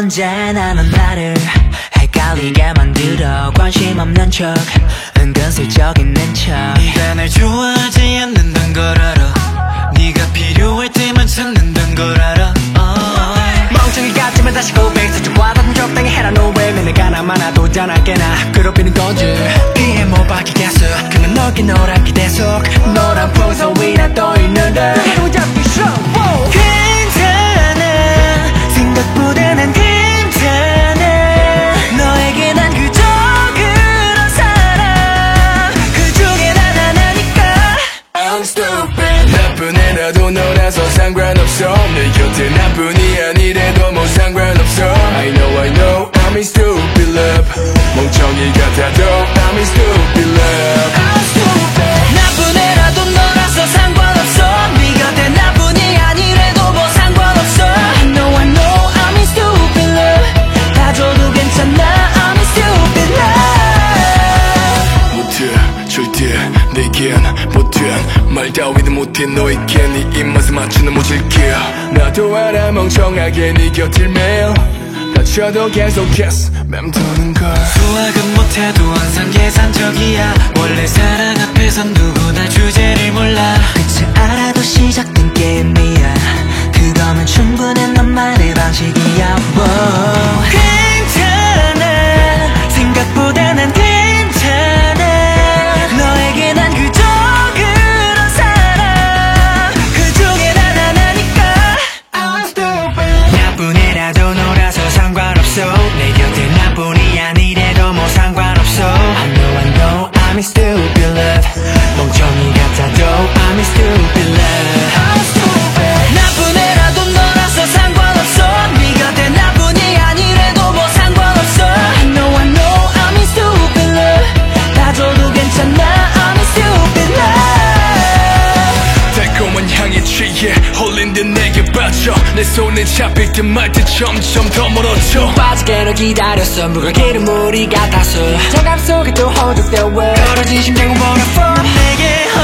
언제나 넌 나를 헷갈리게 만들어 관심 없는 척 은근슬쩍 있는 척 네가 날 좋아하지 않는단 걸 알아. 네가 필요할 때만 찾는단 걸 알아. 멍청이 같지만 다시 고백 살짝 와닿으면 적당히 해라 no way 내가 나만아도 dan하게나 괴롭히는 건지 귀에 못 박히 계속 그만 넓게 노랗게 대속 노란 풍선 위에 떠있는데 바로 잡기 싫어 괜찮아 생각보다 난 괜찮아 너에게 난 그저 그런 사람 그 중에 난 하나니까 I'm stupid 나쁜 애라도 너라서 상관없어 내 곁에 나쁜이 아니래도 뭐 상관없어 I know I'm in stupid love 멍청이 같아도 I'm in stupid love I'm stupid 나쁜 애라도 너라서 상관없어 네 곁에 나쁜이 아니래도 뭐 상관없어 I know I'm in stupid love 다 줘도 괜찮아 I'm in stupid love 못해 절대 내겐 못된 말 따위는 못해 너에게 네 입맛에 맞추는 모질게 나도 알아 멍청하게 네 곁을 매일 다쳐도 계속해서 맴도는 걸 수학은 못해도 항상 계산적이야 원래 사랑 앞에선 누구나 주제를 몰라 그치 알아도 시작된 게임이야 그거면 충분해 너만의 방식이야 wow. 괜찮아 생각보다 난 괜찮아 너에게 난 그저 그런 사람 그 중에 난 하나니까 I'm stupid 나쁜 애라도 너라서 상관없어 내 곁에 나쁜이 아니래도 뭐 상관없어 I know I'm in stupid love 멍청이 같아도 I'm in stupid love I'm stupid 나쁜 애라도 너라서 상관없어 네 곁에 나쁜이 아니래도 뭐 상관없어 I know I'm in stupid love 다 줘도 괜찮아 I'm in stupid love 달콤한 향에 취해 홀린 듯 내게 빠져 내 손에 잡힐 듯 말 듯 점점 더 멀어져 빠지게 널 기다렸어 물갈기는 물이 같아서 저감 속에 또 hold up the world 떨어진 심장은 wanna fall 내게